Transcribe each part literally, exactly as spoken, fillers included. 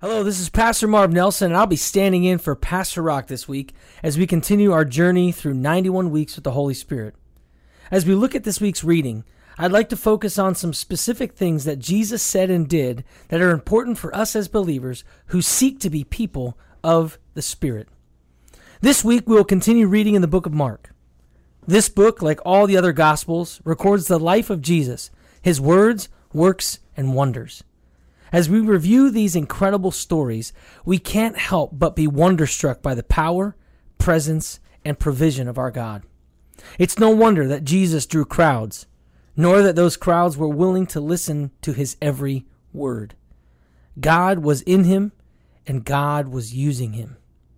Hello, this is Pastor Marv Nelson, and I'll be standing in for Pastor Rock this week as we continue our journey through ninety-one weeks with the Holy Spirit. As we look at this week's reading, I'd like to focus on some specific things that Jesus said and did that are important for us as believers who seek to be people of the Spirit. This week, we will continue reading in the book of Mark. This book, like all the other Gospels, records the life of Jesus, his words, works, and wonders. As we review these incredible stories, we can't help but be wonderstruck by the power, presence, and provision of our God. It's no wonder that Jesus drew crowds, nor that those crowds were willing to listen to his every word. God was in him, and God was using him.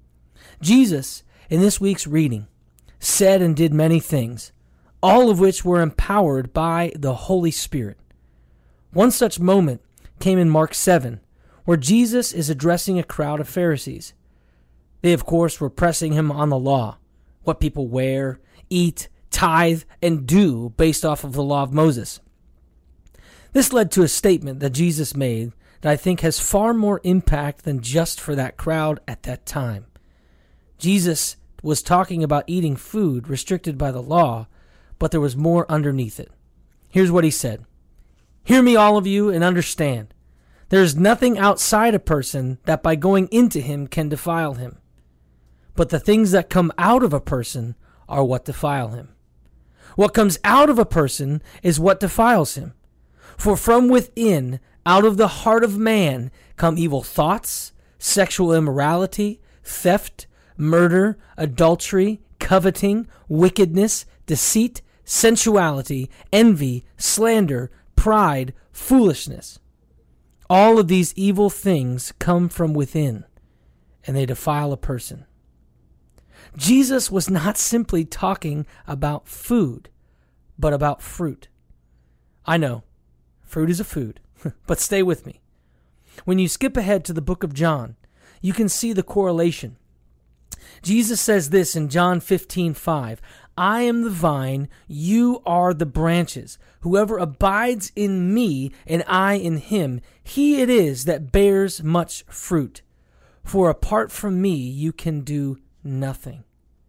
Jesus, in this week's reading, said and did many things, all of which were empowered by the Holy Spirit. One such moment came in Mark seven, where Jesus is addressing a crowd of Pharisees. They, of course, were pressing him on the law, what people wear, eat, tithe, and do based off of the law of Moses. This led to a statement that Jesus made that I think has far more impact than just for that crowd at that time. Jesus was talking about eating food restricted by the law, but there was more underneath it. Here's what he said. Hear me, all of you, and understand. There is nothing outside a person that by going into him can defile him. But the things that come out of a person are what defile him. What comes out of a person is what defiles him. For from within, out of the heart of man, come evil thoughts, sexual immorality, theft, murder, adultery, coveting, wickedness, deceit, sensuality, envy, slander, pride, foolishness. All of these evil things come from within, and they defile a person. Jesus was not simply talking about food, but about fruit. I know, fruit is a food, but stay with me. When you skip ahead to the book of John, you can see the correlation. Jesus says this in John fifteen five, I am the vine, you are the branches. Whoever abides in me and I in him, he it is that bears much fruit. For apart from me, you can do nothing.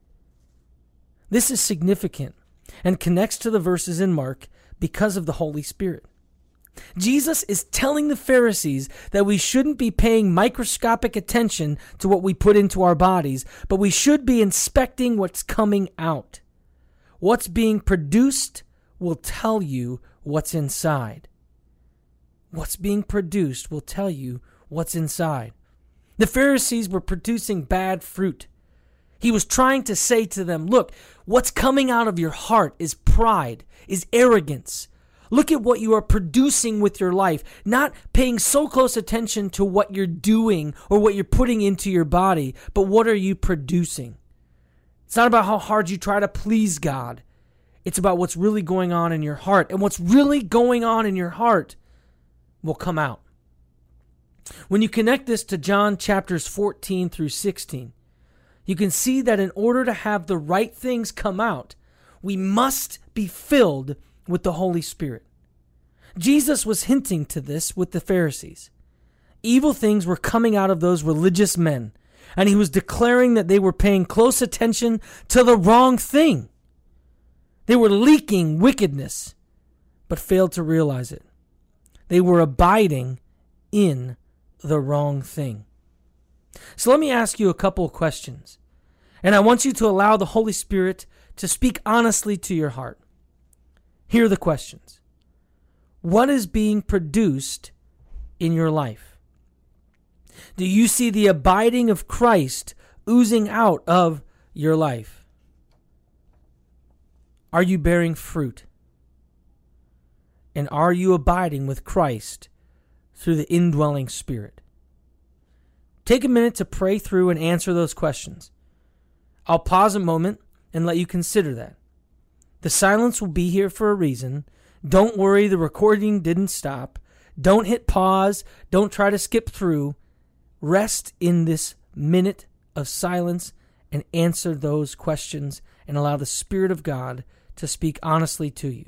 This is significant and connects to the verses in Mark because of the Holy Spirit. Jesus is telling the Pharisees that we shouldn't be paying microscopic attention to what we put into our bodies, but we should be inspecting what's coming out. What's being produced will tell you what's inside. What's being produced will tell you what's inside. The Pharisees were producing bad fruit. He was trying to say to them, look, what's coming out of your heart is pride, is arrogance. Look at what you are producing with your life, not paying so close attention to what you're doing or what you're putting into your body, but what are you producing? It's not about how hard you try to please God. It's about what's really going on in your heart. And what's really going on in your heart will come out. When you connect this to John chapters fourteen through sixteen, you can see that in order to have the right things come out, we must be filled with the Holy Spirit. Jesus was hinting to this with the Pharisees. Evil things were coming out of those religious men, and he was declaring that they were paying close attention to the wrong thing. They were leaking wickedness, but failed to realize it. They were abiding in the wrong thing. So let me ask you a couple of questions, and I want you to allow the Holy Spirit to speak honestly to your heart. Here are the questions. What is being produced in your life? Do you see the abiding of Christ oozing out of your life? Are you bearing fruit? And are you abiding with Christ through the indwelling Spirit? Take a minute to pray through and answer those questions. I'll pause a moment and let you consider that. The silence will be here for a reason. Don't worry, the recording didn't stop. Don't hit pause. Don't try to skip through. Rest in this minute of silence and answer those questions and allow the Spirit of God to speak honestly to you.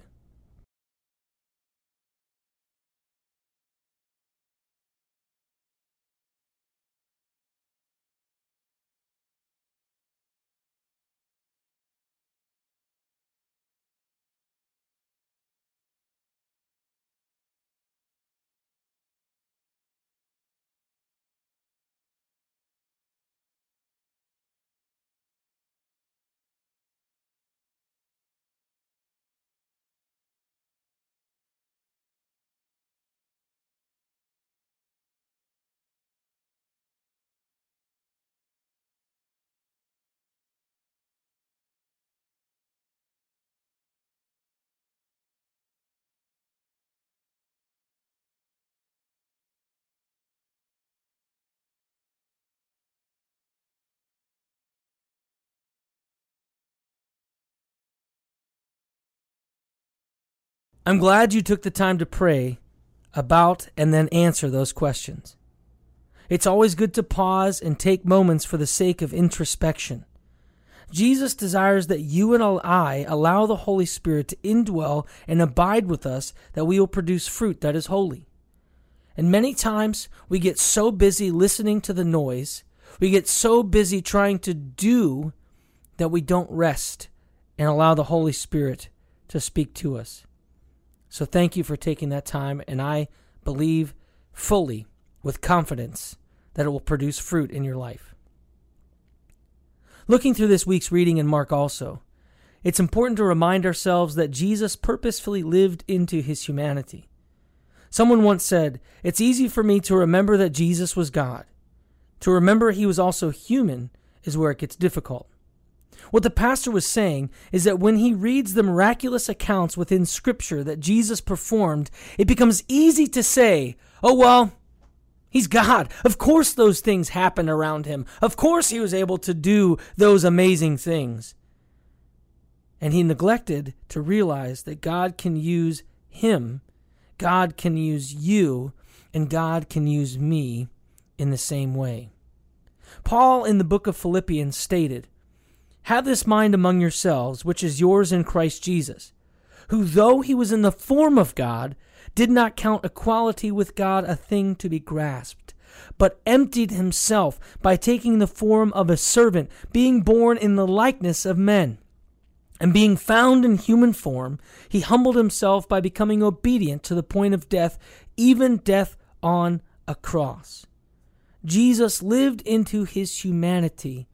I'm glad you took the time to pray about and then answer those questions. It's always good to pause and take moments for the sake of introspection. Jesus desires that you and I allow the Holy Spirit to indwell and abide with us, that we will produce fruit that is holy. And many times we get so busy listening to the noise, we get so busy trying to do, that we don't rest and allow the Holy Spirit to speak to us. So thank you for taking that time, and I believe fully, with confidence, that it will produce fruit in your life. Looking through this week's reading in Mark also, it's important to remind ourselves that Jesus purposefully lived into his humanity. Someone once said, "It's easy for me to remember that Jesus was God. To remember he was also human is where it gets difficult." What the pastor was saying is that when he reads the miraculous accounts within Scripture that Jesus performed, it becomes easy to say, "Oh, well, he's God. Of course those things happened around him. Of course he was able to do those amazing things." And he neglected to realize that God can use him, God can use you, and God can use me in the same way. Paul in the book of Philippians stated, "Have this mind among yourselves, which is yours in Christ Jesus, who though he was in the form of God, did not count equality with God a thing to be grasped, but emptied himself by taking the form of a servant, being born in the likeness of men. And being found in human form, he humbled himself by becoming obedient to the point of death, even death on a cross." Jesus lived into his humanity.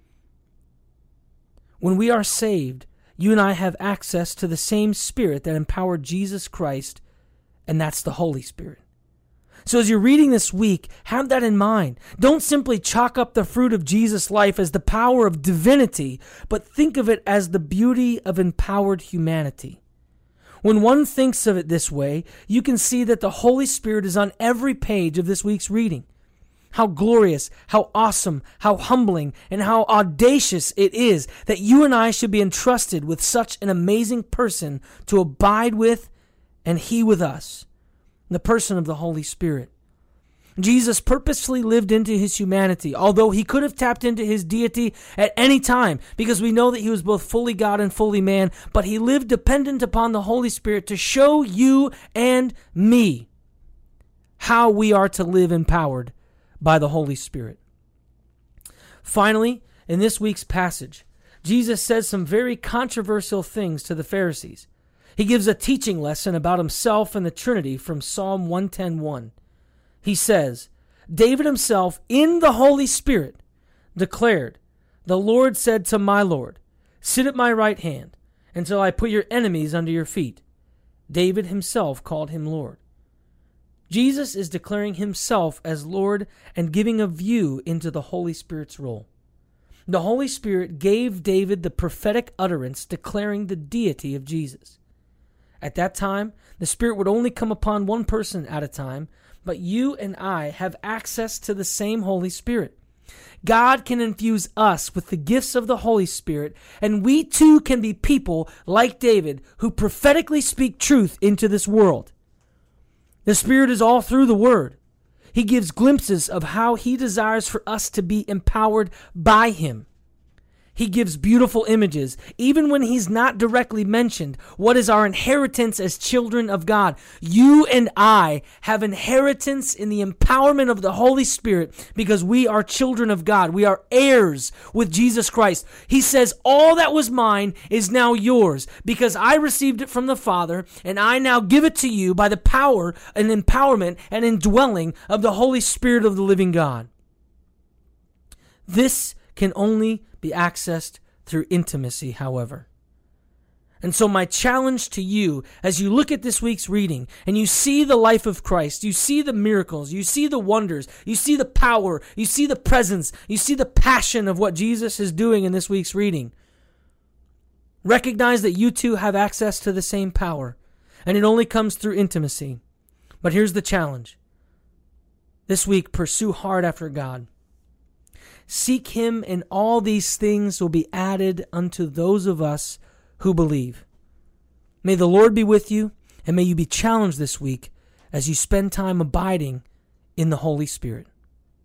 When we are saved, you and I have access to the same Spirit that empowered Jesus Christ, and that's the Holy Spirit. So as you're reading this week, have that in mind. Don't simply chalk up the fruit of Jesus' life as the power of divinity, but think of it as the beauty of empowered humanity. When one thinks of it this way, you can see that the Holy Spirit is on every page of this week's reading. How glorious, how awesome, how humbling, and how audacious it is that you and I should be entrusted with such an amazing person to abide with, and he with us, the person of the Holy Spirit. Jesus purposefully lived into his humanity, although he could have tapped into his deity at any time, because we know that he was both fully God and fully man, but he lived dependent upon the Holy Spirit to show you and me how we are to live empowered by the Holy Spirit. Finally, in this week's passage, Jesus says some very controversial things to the Pharisees. He gives a teaching lesson about himself and the Trinity from Psalm one ten one. He says, "David himself, in the Holy Spirit, declared, 'The Lord said to my Lord, sit at my right hand until I put your enemies under your feet.' David himself called him Lord." Jesus is declaring himself as Lord and giving a view into the Holy Spirit's role. The Holy Spirit gave David the prophetic utterance declaring the deity of Jesus. At that time, the Spirit would only come upon one person at a time, but you and I have access to the same Holy Spirit. God can infuse us with the gifts of the Holy Spirit, and we too can be people like David who prophetically speak truth into this world. The Spirit is all through the Word. He gives glimpses of how he desires for us to be empowered by him. He gives beautiful images, even when he's not directly mentioned. What is our inheritance as children of God? You and I have inheritance in the empowerment of the Holy Spirit because we are children of God. We are heirs with Jesus Christ. He says, all that was mine is now yours because I received it from the Father, and I now give it to you by the power and empowerment and indwelling of the Holy Spirit of the living God. This can only be accessed through intimacy, however. And so my challenge to you, as you look at this week's reading and you see the life of Christ, you see the miracles, you see the wonders, you see the power, you see the presence, you see the passion of what Jesus is doing in this week's reading, recognize that you too have access to the same power, and it only comes through intimacy. But here's the challenge. This week, pursue hard after God. Seek him, and all these things will be added unto those of us who believe. May the Lord be with you, And may you be challenged this week as you spend time abiding in the Holy Spirit.